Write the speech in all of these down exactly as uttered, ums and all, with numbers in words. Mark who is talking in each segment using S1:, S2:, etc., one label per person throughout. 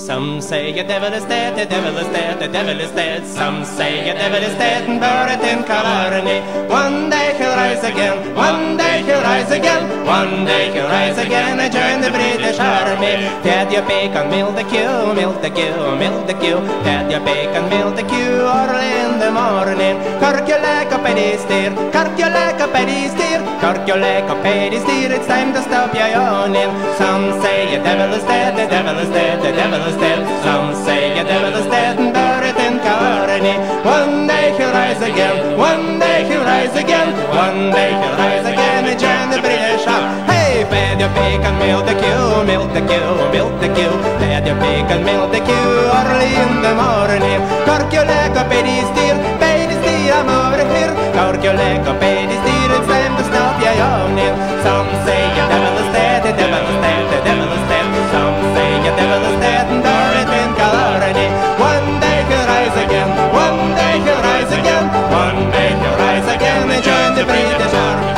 S1: Some say a devil is dead, the devil is dead, the devil is dead. Some say a devil is dead and buried in Killarney. One day he'll rise again, one day he'll rise again, one day he'll rise again and join the British Army. Ted your bacon, mill the queue, mill the queue, mill the queue. Ted your bacon, mill the queue, early in the morning. Cork your leg up at his steer, cork your leg up at his steer, cork your leg up at his steer. It's time to stop your yawning. Some say a devil is dead, the devil is dead, the devil is dead. Some say a devil is dead and buried in Killarney. One day he'll rise again, one day he'll rise again, one day he'll rise again and join the British Army. Hey, bed your bacon, milk the queue, milk the queue, milk the queue. Bed your bacon, milk the queue, early in the morning. Cork your leg up, baby steer, baby steer, I'm over here. Cork your leg up, baby steer, it's time to stop your yawning. Some say a devil is dead, the devil is dead, the devil is dead. Some say a devil is dead and buried in Killarney. One day he'll rise again, one day he'll rise again, one day he'll rise again and join the British Army.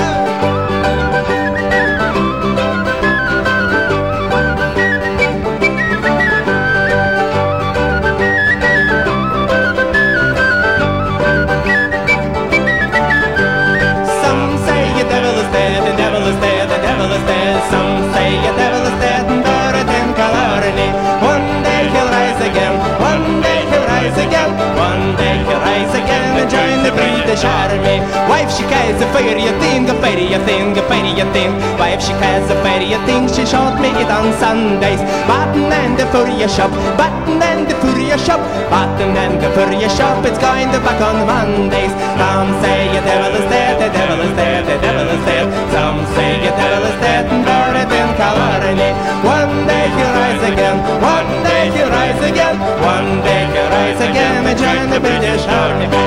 S1: Some say a devil is dead and buried in Killarney. One day he'll rise again, one day he'll rise again, one day he'll rise again and join the British Army. Wife she has a fairy a thing, a fairy a thing, a fairy a thing. Wife she has a fairy a thing, she shot me it on Sundays. Button and the furrier shop, button and the furrier shop, button and the furrier shop, it's going to back on Mondays. Some say a devil is dead, the devil is dead, the devil is dead. Some say a devil is dead and buried in Killarney. One day he'll rise again, one day he'll rise again, one day he'll rise again and join the British Army.